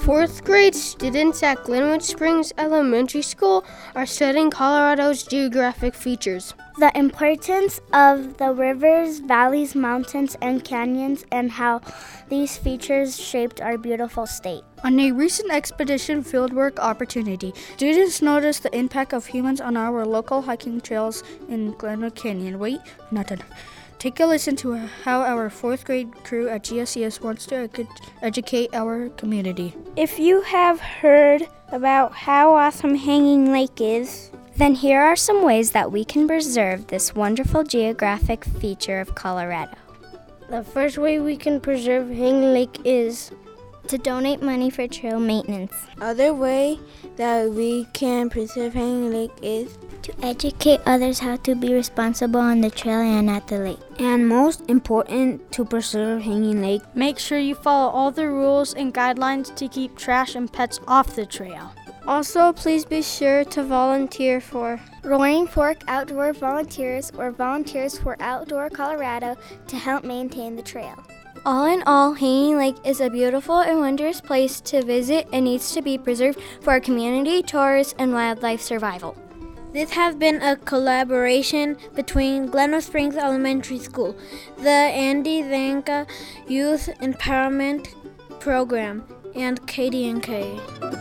Fourth grade students at Glenwood Springs Elementary School are studying Colorado's geographic features. The importance of the rivers, valleys, mountains, and canyons, and how these features shaped our beautiful state. On a recent expedition fieldwork opportunity, students noticed the impact of humans on our local hiking trails in Glenwood Canyon. Wait, not done. Take a listen to how our fourth grade crew at GSES wants to educate our community. If you have heard about how awesome Hanging Lake is, then here are some ways that we can preserve this wonderful geographic feature of Colorado. The first way we can preserve Hanging Lake is to donate money for trail maintenance. Other way that we can preserve Hanging Lake is to educate others how to be responsible on the trail and at the lake. And most important, to preserve Hanging Lake, make sure you follow all the rules and guidelines to keep trash and pets off the trail. Also, please be sure to volunteer for Roaring Fork Outdoor Volunteers or Volunteers for Outdoor Colorado to help maintain the trail. All in all, Hanging Lake is a beautiful and wondrous place to visit and needs to be preserved for our community, tourists, and wildlife survival. This has been a collaboration between Glenwood Springs Elementary School, the Andy Zanka Youth Empowerment Program, and KDNK.